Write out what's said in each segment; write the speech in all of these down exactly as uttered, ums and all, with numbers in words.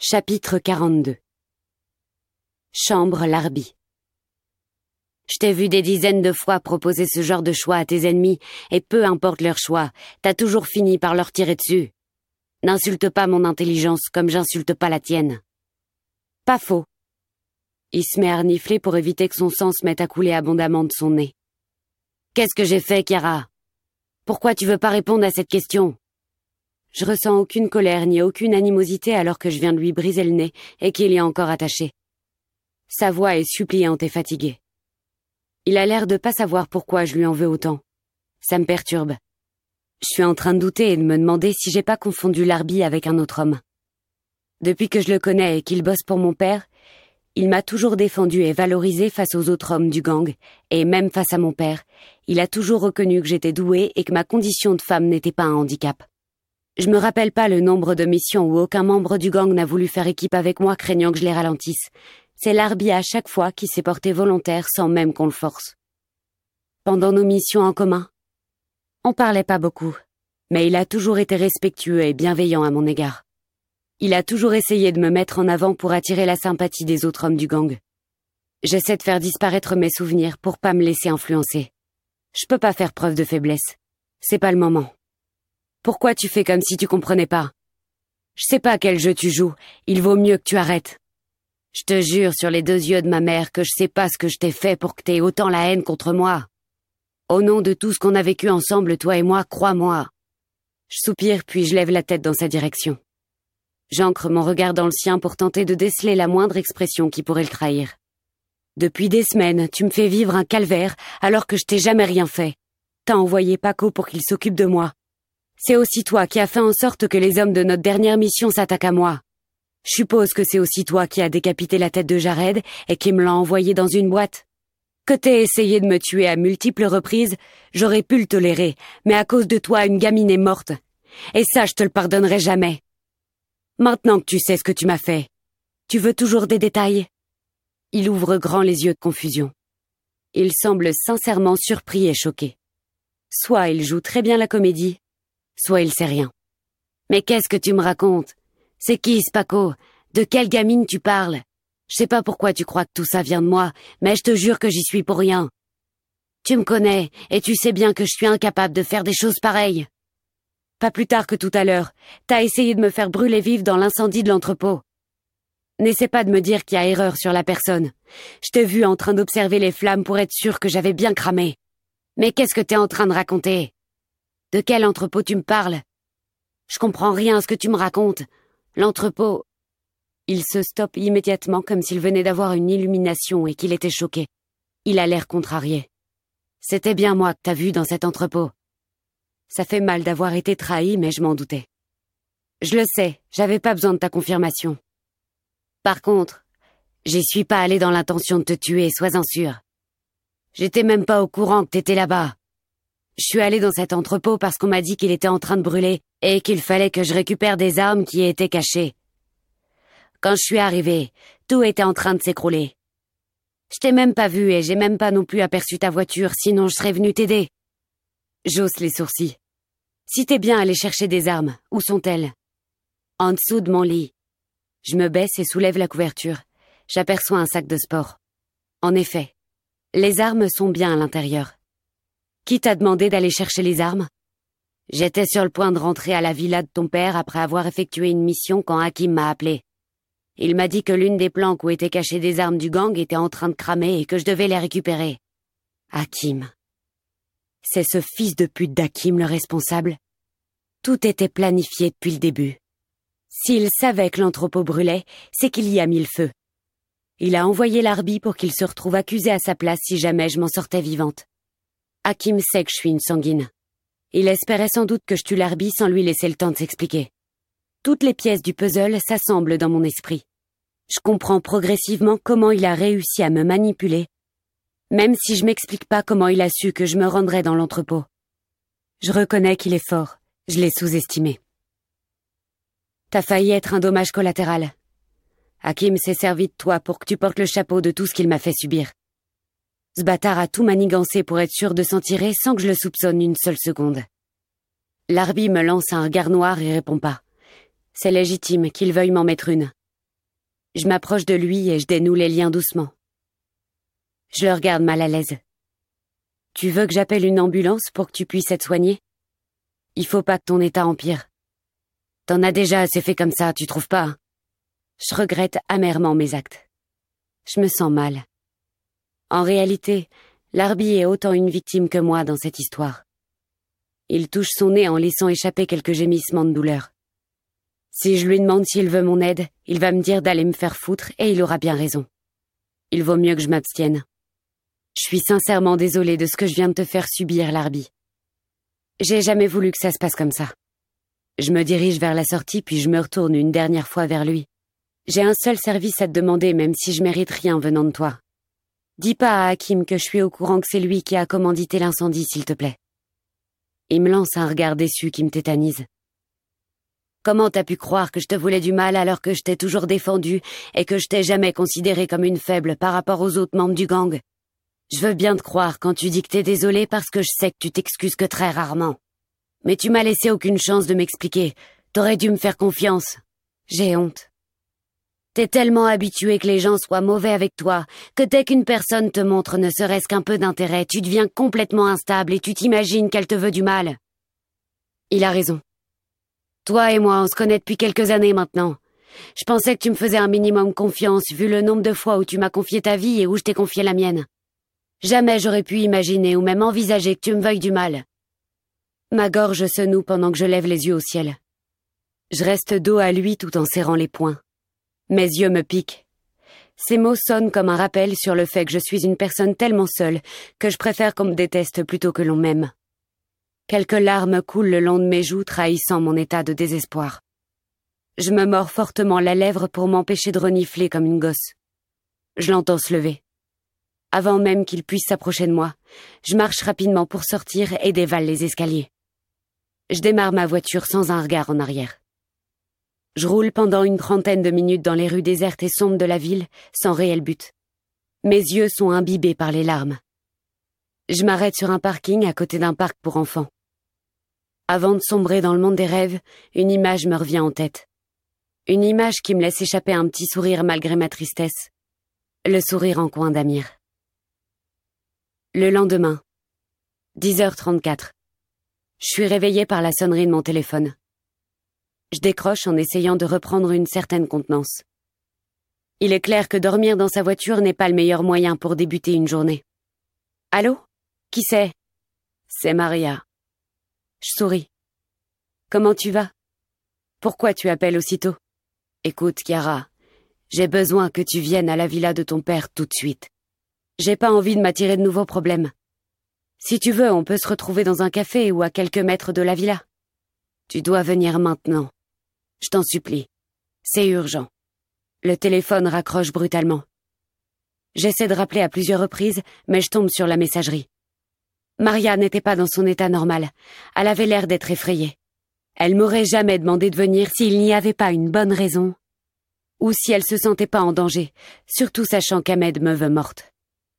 Chapitre quarante-deux. Chambre Larbi. Je t'ai vu des dizaines de fois proposer ce genre de choix à tes ennemis, et peu importe leur choix, t'as toujours fini par leur tirer dessus. N'insulte pas mon intelligence comme j'insulte pas la tienne. Pas faux. Il se met à renifler pour éviter que son sang se mette à couler abondamment de son nez. Qu'est-ce que j'ai fait, Chiara? Pourquoi tu veux pas répondre à cette question? Je ressens aucune colère ni aucune animosité alors que je viens de lui briser le nez et qu'il est encore attaché. Sa voix est suppliante et fatiguée. Il a l'air de pas savoir pourquoi je lui en veux autant. Ça me perturbe. Je suis en train de douter et de me demander si j'ai pas confondu Larbi avec un autre homme. Depuis que je le connais et qu'il bosse pour mon père, il m'a toujours défendu et valorisé face aux autres hommes du gang, et même face à mon père, il a toujours reconnu que j'étais douée et que ma condition de femme n'était pas un handicap. Je me rappelle pas le nombre de missions où aucun membre du gang n'a voulu faire équipe avec moi craignant que je les ralentisse. C'est Larbi à chaque fois qui s'est porté volontaire sans même qu'on le force. Pendant nos missions en commun, on parlait pas beaucoup, mais il a toujours été respectueux et bienveillant à mon égard. Il a toujours essayé de me mettre en avant pour attirer la sympathie des autres hommes du gang. J'essaie de faire disparaître mes souvenirs pour pas me laisser influencer. Je peux pas faire preuve de faiblesse. C'est pas le moment. Pourquoi tu fais comme si tu comprenais pas? Je sais pas quel jeu tu joues, il vaut mieux que tu arrêtes. Je te jure sur les deux yeux de ma mère que je sais pas ce que je t'ai fait pour que t'aies autant la haine contre moi. Au nom de tout ce qu'on a vécu ensemble, toi et moi, crois-moi. Je soupire puis je lève la tête dans sa direction. J'ancre mon regard dans le sien pour tenter de déceler la moindre expression qui pourrait le trahir. Depuis des semaines, tu me fais vivre un calvaire alors que je t'ai jamais rien fait. T'as envoyé Paco pour qu'il s'occupe de moi. C'est aussi toi qui as fait en sorte que les hommes de notre dernière mission s'attaquent à moi. Je suppose que c'est aussi toi qui as décapité la tête de Jared et qui me l'a envoyé dans une boîte. Que t'aies essayé de me tuer à multiples reprises, j'aurais pu le tolérer, mais à cause de toi, une gamine est morte. Et ça, je te le pardonnerai jamais. Maintenant que tu sais ce que tu m'as fait, tu veux toujours des détails? Il ouvre grand les yeux de confusion. Il semble sincèrement surpris et choqué. Soit il joue très bien la comédie, soit il sait rien. Mais qu'est-ce que tu me racontes? C'est qui ce Paco? De quelle gamine tu parles? Je sais pas pourquoi tu crois que tout ça vient de moi, mais je te jure que j'y suis pour rien. Tu me connais, et tu sais bien que je suis incapable de faire des choses pareilles. Pas plus tard que tout à l'heure, t'as essayé de me faire brûler vive dans l'incendie de l'entrepôt. N'essaie pas de me dire qu'il y a erreur sur la personne. Je t'ai vu en train d'observer les flammes pour être sûr que j'avais bien cramé. Mais qu'est-ce que t'es en train de raconter? De quel entrepôt tu me parles? Je comprends rien à ce que tu me racontes. L'entrepôt... Il se stoppe immédiatement comme s'il venait d'avoir une illumination et qu'il était choqué. Il a l'air contrarié. C'était bien moi que t'as vu dans cet entrepôt. Ça fait mal d'avoir été trahi, mais je m'en doutais. Je le sais, j'avais pas besoin de ta confirmation. Par contre, j'y suis pas allé dans l'intention de te tuer, sois-en sûr. J'étais même pas au courant que t'étais là-bas. Je suis allé dans cet entrepôt parce qu'on m'a dit qu'il était en train de brûler et qu'il fallait que je récupère des armes qui y étaient cachées. Quand je suis arrivé, tout était en train de s'écrouler. Je t'ai même pas vu et j'ai même pas non plus aperçu ta voiture, sinon je serais venu t'aider. J'hausse les sourcils. Si t'es bien allé chercher des armes, où sont-elles? En dessous de mon lit. Je me baisse et soulève la couverture. J'aperçois un sac de sport. En effet, les armes sont bien à l'intérieur. Qui t'a demandé d'aller chercher les armes? J'étais sur le point de rentrer à la villa de ton père après avoir effectué une mission quand Hakim m'a appelé. Il m'a dit que l'une des planques où étaient cachées des armes du gang était en train de cramer et que je devais les récupérer. Hakim. C'est ce fils de pute d'Hakim le responsable? Tout était planifié depuis le début. S'il savait que l'entrepôt brûlait, c'est qu'il y a mis le feu. Il a envoyé Larbi pour qu'il se retrouve accusé à sa place si jamais je m'en sortais vivante. Hakim sait que je suis une sanguine. Il espérait sans doute que je tue Larbi sans lui laisser le temps de s'expliquer. Toutes les pièces du puzzle s'assemblent dans mon esprit. Je comprends progressivement comment il a réussi à me manipuler, même si je m'explique pas comment il a su que je me rendrais dans l'entrepôt. Je reconnais qu'il est fort, je l'ai sous-estimé. T'as failli être un dommage collatéral. Hakim s'est servi de toi pour que tu portes le chapeau de tout ce qu'il m'a fait subir. Ce bâtard a tout manigancé pour être sûr de s'en tirer sans que je le soupçonne une seule seconde. Larbi me lance un regard noir et répond pas. C'est légitime qu'il veuille m'en mettre une. Je m'approche de lui et je dénoue les liens doucement. Je le regarde mal à l'aise. Tu veux que j'appelle une ambulance pour que tu puisses être soigné? Il faut pas que ton état empire. T'en as déjà assez fait comme ça, tu trouves pas? Je regrette amèrement mes actes. Je me sens mal. En réalité, Larbi est autant une victime que moi dans cette histoire. Il touche son nez en laissant échapper quelques gémissements de douleur. Si je lui demande s'il veut mon aide, il va me dire d'aller me faire foutre et il aura bien raison. Il vaut mieux que je m'abstienne. Je suis sincèrement désolée de ce que je viens de te faire subir, Larbi. J'ai jamais voulu que ça se passe comme ça. Je me dirige vers la sortie puis je me retourne une dernière fois vers lui. J'ai un seul service à te demander même si je mérite rien venant de toi. Dis pas à Hakim que je suis au courant que c'est lui qui a commandité l'incendie, s'il te plaît. Il me lance un regard déçu qui me tétanise. Comment t'as pu croire que je te voulais du mal alors que je t'ai toujours défendu et que je t'ai jamais considéré comme une faible par rapport aux autres membres du gang? Je veux bien te croire quand tu dis que t'es désolé parce que je sais que tu t'excuses que très rarement. Mais tu m'as laissé aucune chance de m'expliquer. T'aurais dû me faire confiance. J'ai honte. T'es tellement habitué que les gens soient mauvais avec toi, que dès qu'une personne te montre ne serait-ce qu'un peu d'intérêt, tu deviens complètement instable et tu t'imagines qu'elle te veut du mal. Il a raison. Toi et moi, on se connaît depuis quelques années maintenant. Je pensais que tu me faisais un minimum confiance, vu le nombre de fois où tu m'as confié ta vie et où je t'ai confié la mienne. Jamais j'aurais pu imaginer ou même envisager que tu me veuilles du mal. Ma gorge se noue pendant que je lève les yeux au ciel. Je reste dos à lui tout en serrant les poings. Mes yeux me piquent. Ces mots sonnent comme un rappel sur le fait que je suis une personne tellement seule que je préfère qu'on me déteste plutôt que l'on m'aime. Quelques larmes coulent le long de mes joues, trahissant mon état de désespoir. Je me mords fortement la lèvre pour m'empêcher de renifler comme une gosse. Je l'entends se lever. Avant même qu'il puisse s'approcher de moi, je marche rapidement pour sortir et dévale les escaliers. Je démarre ma voiture sans un regard en arrière. Je roule pendant une trentaine de minutes dans les rues désertes et sombres de la ville, sans réel but. Mes yeux sont imbibés par les larmes. Je m'arrête sur un parking à côté d'un parc pour enfants. Avant de sombrer dans le monde des rêves, une image me revient en tête. Une image qui me laisse échapper un petit sourire malgré ma tristesse. Le sourire en coin d'Amir. Le lendemain, dix heures trente-quatre. Je suis réveillée par la sonnerie de mon téléphone. Je décroche en essayant de reprendre une certaine contenance. Il est clair que dormir dans sa voiture n'est pas le meilleur moyen pour débuter une journée. Allô? Qui c'est? C'est Maria. Je souris. Comment tu vas? Pourquoi tu appelles aussitôt? Écoute, Chiara, j'ai besoin que tu viennes à la villa de ton père tout de suite. J'ai pas envie de m'attirer de nouveaux problèmes. Si tu veux, on peut se retrouver dans un café ou à quelques mètres de la villa. Tu dois venir maintenant. Je t'en supplie. C'est urgent. Le téléphone raccroche brutalement. J'essaie de rappeler à plusieurs reprises, mais je tombe sur la messagerie. Maria n'était pas dans son état normal. Elle avait l'air d'être effrayée. Elle m'aurait jamais demandé de venir s'il n'y avait pas une bonne raison. Ou si elle se sentait pas en danger, surtout sachant qu'Ahmed me veut morte.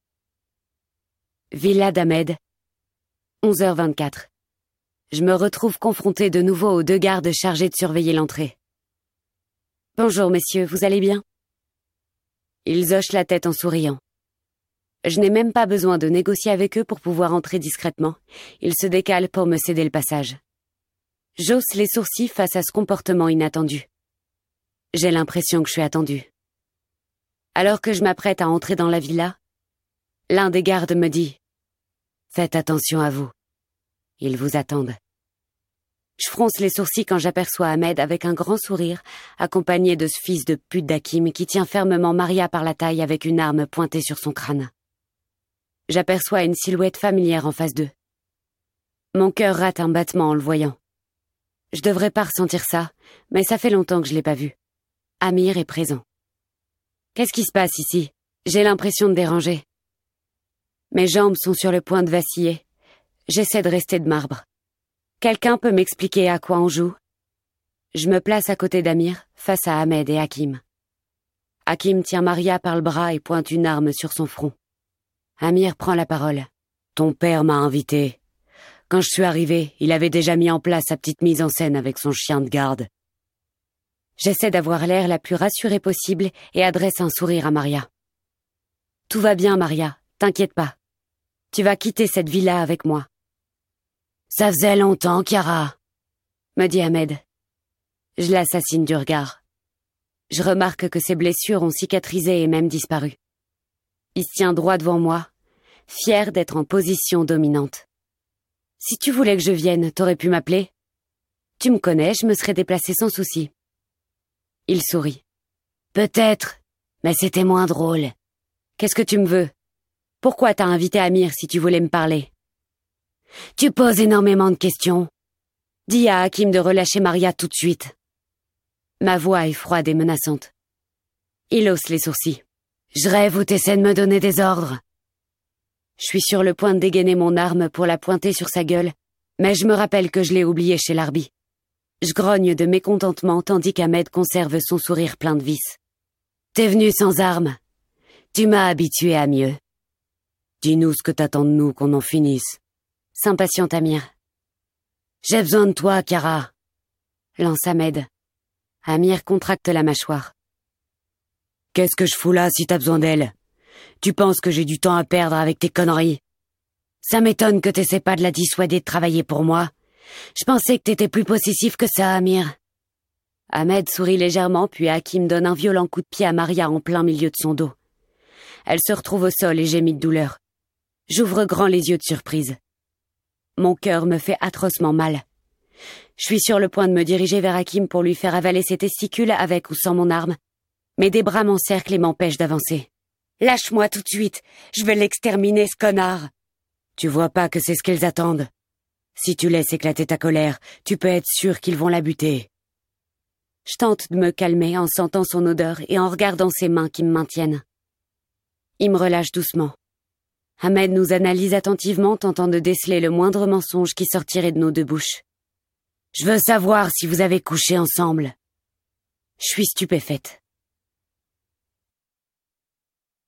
Villa d'Ahmed, onze heures vingt-quatre. Je me retrouve confrontée de nouveau aux deux gardes chargés de surveiller l'entrée. « Bonjour, messieurs, vous allez bien ?» Ils hochent la tête en souriant. Je n'ai même pas besoin de négocier avec eux pour pouvoir entrer discrètement. Ils se décalent pour me céder le passage. J'hausse les sourcils face à ce comportement inattendu. J'ai l'impression que je suis attendue. Alors que je m'apprête à entrer dans la villa, l'un des gardes me dit « Faites attention à vous. Ils vous attendent. » Je fronce les sourcils quand j'aperçois Ahmed avec un grand sourire, accompagné de ce fils de pute d'Hakim qui tient fermement Maria par la taille avec une arme pointée sur son crâne. J'aperçois une silhouette familière en face d'eux. Mon cœur rate un battement en le voyant. Je devrais pas ressentir ça, mais ça fait longtemps que je l'ai pas vu. Amir est présent. Qu'est-ce qui se passe ici? J'ai l'impression de déranger. Mes jambes sont sur le point de vaciller. J'essaie de rester de marbre. Quelqu'un peut m'expliquer à quoi on joue? Je me place à côté d'Amir, face à Ahmed et Hakim. Hakim tient Maria par le bras et pointe une arme sur son front. Amir prend la parole. « Ton père m'a invité. Quand je suis arrivé, il avait déjà mis en place sa petite mise en scène avec son chien de garde. » J'essaie d'avoir l'air la plus rassurée possible et adresse un sourire à Maria. Tout va bien, Maria, t'inquiète pas. Tu vas quitter cette villa avec moi. Ça faisait longtemps, Chiara, me dit Ahmed. Je l'assassine du regard. Je remarque que ses blessures ont cicatrisé et même disparu. Il se tient droit devant moi, fier d'être en position dominante. Si tu voulais que je vienne, t'aurais pu m'appeler. Tu me connais, je me serais déplacée sans souci. Il sourit. Peut-être, mais c'était moins drôle. Qu'est-ce que tu me veux? Pourquoi t'as invité Amir si tu voulais me parler? Tu poses énormément de questions. Dis à Hakim de relâcher Maria tout de suite. Ma voix est froide et menaçante. Il hausse les sourcils. Je rêve ou t'essaies de me donner des ordres. Je suis sur le point de dégainer mon arme pour la pointer sur sa gueule, mais je me rappelle que je l'ai oubliée chez l'Arbi. Je grogne de mécontentement tandis qu'Ahmed conserve son sourire plein de vices. T'es venu sans arme. Tu m'as habitué à mieux. Dis-nous ce que t'attends de nous, qu'on en finisse. S'impatiente Amir. J'ai besoin de toi, Chiara. Lance Ahmed. Amir contracte la mâchoire. Qu'est-ce que je fous là si t'as besoin d'elle? Tu penses que j'ai du temps à perdre avec tes conneries? Ça m'étonne que t'essaies pas de la dissuader de travailler pour moi. Je pensais que t'étais plus possessif que ça, Amir. Ahmed sourit légèrement, puis Hakim donne un violent coup de pied à Maria en plein milieu de son dos. Elle se retrouve au sol et gémit de douleur. J'ouvre grand les yeux de surprise. Mon cœur me fait atrocement mal. Je suis sur le point de me diriger vers Hakim pour lui faire avaler ses testicules avec ou sans mon arme, mais des bras m'encerclent et m'empêchent d'avancer. Lâche-moi tout de suite, je vais l'exterminer, ce connard. Tu vois pas que c'est ce qu'ils attendent? Si tu laisses éclater ta colère, tu peux être sûr qu'ils vont la buter. Je tente de me calmer en sentant son odeur et en regardant ses mains qui me maintiennent. Il me relâche doucement. Ahmed nous analyse attentivement, tentant de déceler le moindre mensonge qui sortirait de nos deux bouches. Je veux savoir si vous avez couché ensemble. Je suis stupéfaite.